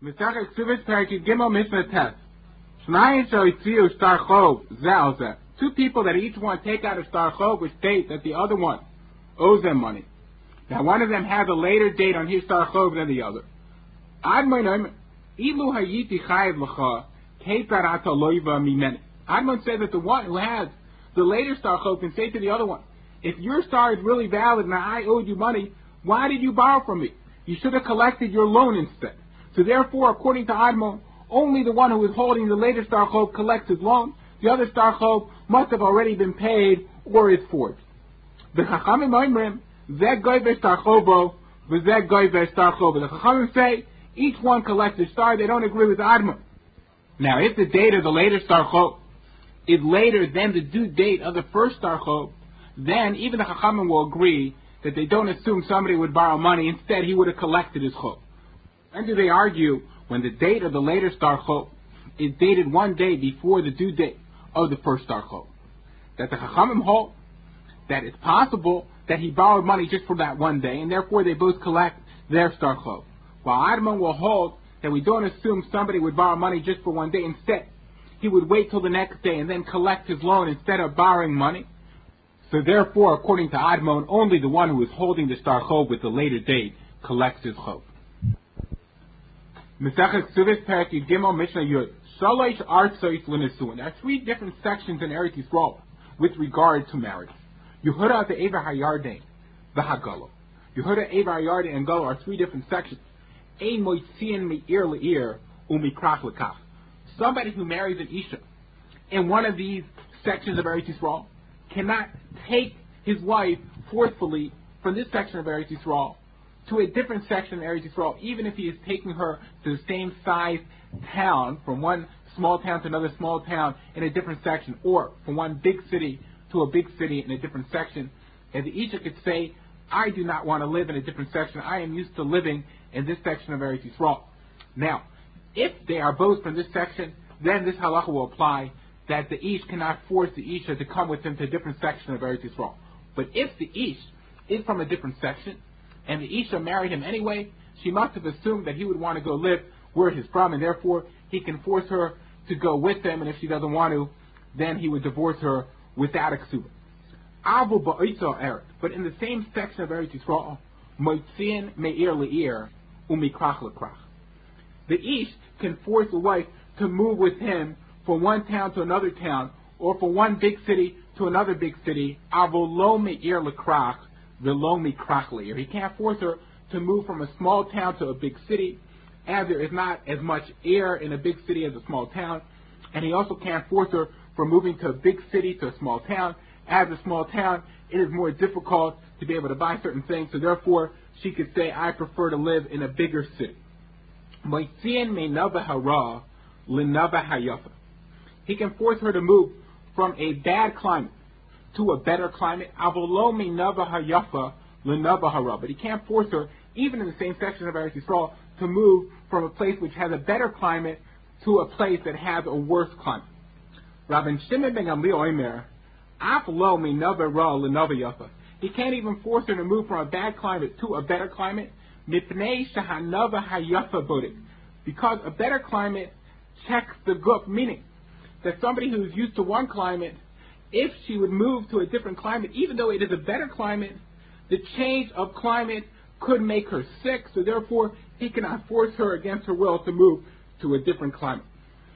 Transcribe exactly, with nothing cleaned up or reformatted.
Mesachet Ksubis Perikid Gimel Mishnah Tes. Shnayin shel yitziu shtar chov zeh al zeh. Two people that each one take out a shtar chov which state that the other one owes them money. Now one of them has a later date on his shtar chov than the other. Ad moinem ilu hayiti chayev lecha ketar ata loiva mimeni. Admon said that the one who has the later shtar chov can say to the other one, if your star is really valid and I owed you money, why did you borrow from me? You should have collected your loan instead. So therefore, according to Admon, only the one who is holding the later shtar chov collects his loan. The other shtar chov must have already been paid or is forged. The Chachamim oimrim, zeh goyver shtar chovo, v'zeh goyver shtar chovo. The Chachamim say, each one collects his star. They don't agree with Admon. Now, if the date of the later shtar chov is later than the due date of the first shtar chov, then even the Chachamim will agree that they don't assume somebody would borrow money. Instead, he would have collected his chov. And do they argue when the date of the later shtar chov is dated one day before the due date of the first shtar chov, that the Chachamim hold that it's possible that he borrowed money just for that one day, and therefore they both collect their shtar chov. While Admon will hold that we don't assume somebody would borrow money just for one day. Instead, he would wait till the next day and then collect his loan instead of borrowing money. So therefore, according to Admon, only the one who is holding the shtar chov with the later date collects his chov. Mesachet Ksubis Perikid Gimel Mishnah Yud. Shalosh Artzois L'Nesuin. There are three different sections in Eretz Yisrael with regard to marriage. Yehuda the Eva HaYarden, the Hagalo. Yehuda, Eva HaYarden, and Galo are three different sections. Ein Moitzian Me'ir Le'ir U'Mikrach L'Kach. Somebody who marries an Isha in one of these sections of Eretz Yisrael cannot take his wife forcefully from this section of Eretz Yisrael to a different section of Eretz Yisrael, even if he is taking her to the same size town, from one small town to another small town in a different section, or from one big city to a big city in a different section. And the Isha could say, I do not want to live in a different section. I am used to living in this section of Eretz Yisrael. Now, if they are both from this section, then this halacha will apply that the Ish cannot force the Isha to come with him to a different section of Eretz Yisrael. But if the Ish is from a different section, and the Isha married him anyway, she must have assumed that he would want to go live where he's from, and therefore he can force her to go with him, and if she doesn't want to, then he would divorce her without a ksuba. Avu ba'itza eret. But in the same section of Eretz Yisrael, moitzian me'ir le'ir u'mikrach le'krach. The Ish can force the wife to move with him from one town to another town, or from one big city to another big city. Avu lo me'ir le'krach. He can't force her to move from a small town to a big city, as there is not as much air in a big city as a small town, and he also can't force her from moving to a big city to a small town. As a small town, it is more difficult to be able to buy certain things, so therefore she could say, I prefer to live in a bigger city. He can force her to move from a bad climate to a better climate, but he can't force her, even in the same section of Eretz Yisrael, to move from a place which has a better climate to a place that has a worse climate. Rabbi Shimon ben Gamliel Omer, he can't even force her to move from a bad climate to a better climate, because a better climate checks the guf, meaning that somebody who's used to one climate, if she would move to a different climate, even though it is a better climate, the change of climate could make her sick, so therefore he cannot force her against her will to move to a different climate.